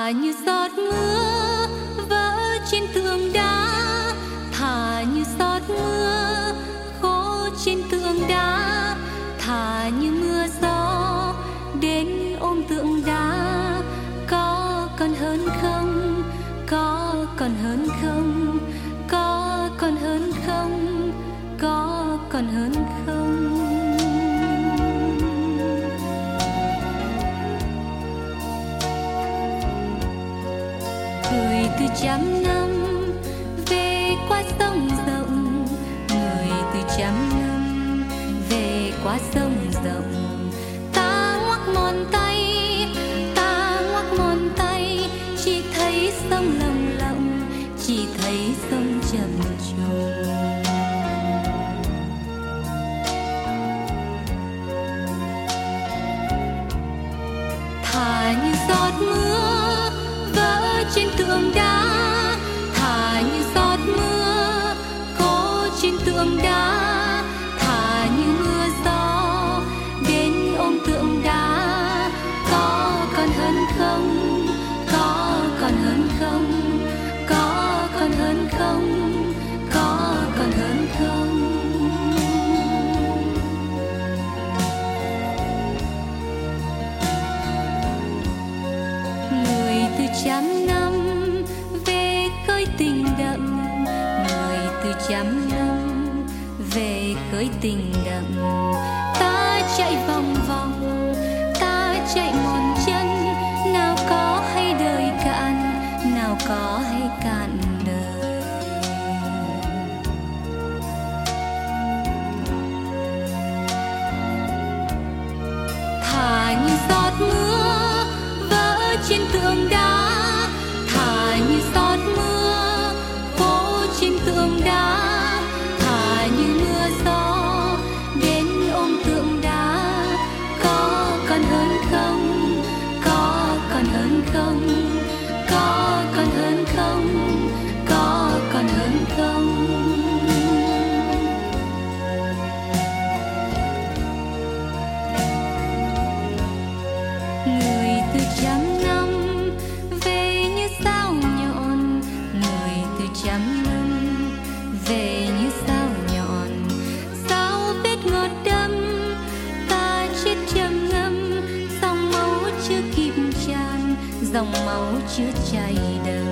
thả như giọt mưa vỡ trên tường đá, thả như giọt mưa khô trên tường đá, thả như mưa gió đến ôm tượng đá. Có còn hơn không, có còn hơn không, có còn hơn không, có còn hơn không. Người từ trăm năm về qua sông rộng, người từ trăm năm về qua sông rộng. Ta ngoắc ngón tay, ta ngoắc ngón tay, chỉ thấy sông lồng lộng, chỉ thấy sông chậm chồn. Thả như giọt mưa vỡ trên tường đá, thả như giọt mưa khô trên tường đá, thả như mưa gió đến ôm tượng đá. Có còn hơn không, có còn hơn không, có còn hơn không, có còn hơn không. Người từ trăm năm về khơi tình đậm, người từ trăm năm về khơi tình đậm. Ta chạy vòng vòng, ta chạy mòn chân, nào có hay đời cạn, nào có hay cạn đời. Thả như giọt mưa vỡ trên tường đá, thả như giọt mưa khô trên tường đá, thả như mưa gió đến ôm tượng đá. Có còn hơn không, có còn hơn không, có còn hơn không, có còn hơn không. Người từ trăm năm về như sao nhọn, người từ trăm năm về như sao nhọn. Sao vết ngọt đâm, ta chết trầm ngâm, dòng máu chưa kịp tràn, dòng máu chưa chảy đầm.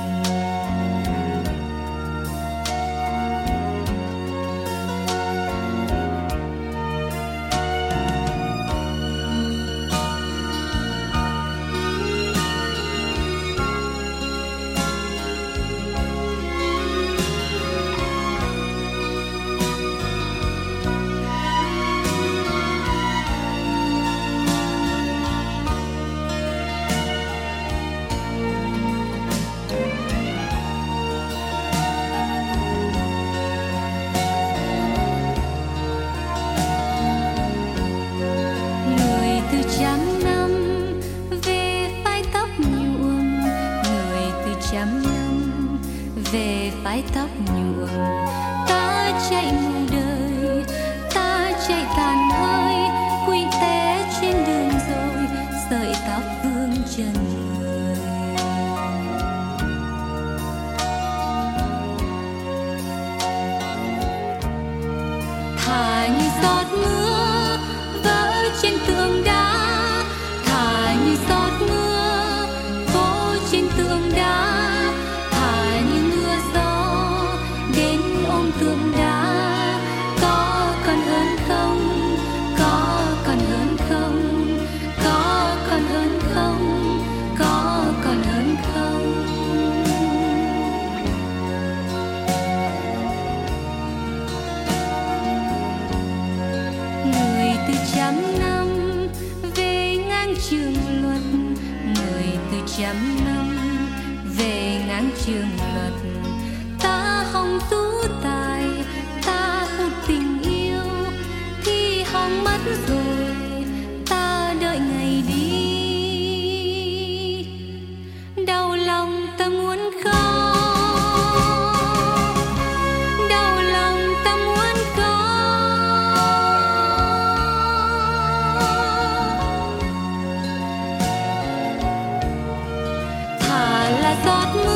Người từ trăm năm về phái tóc nhuộm, người từ trăm năm về phái tóc nhuộm. Ta chạy mù đời, ta chạy tàn hơi, quỵ té trên đường rồi, sợi tóc vương trần người. Thả như giọt mưa vỡ trên tường đá, thả như giọt mưa khô trên tường đá, thả như mưa gió đến ôm tượng đá. Có còn hơn không, có còn hơn không, có còn hơn không, có còn hơn không. Người từ trăm năm về ngang trường luật, người từ trăm năm về ngang trường luật. Ta hòng tú tài, ta hút tình yêu, thì hòng mất rồi, ta đợi ngày đi. Đau lòng ta muốn khóc, đau lòng ta muốn khóc. giọt mưa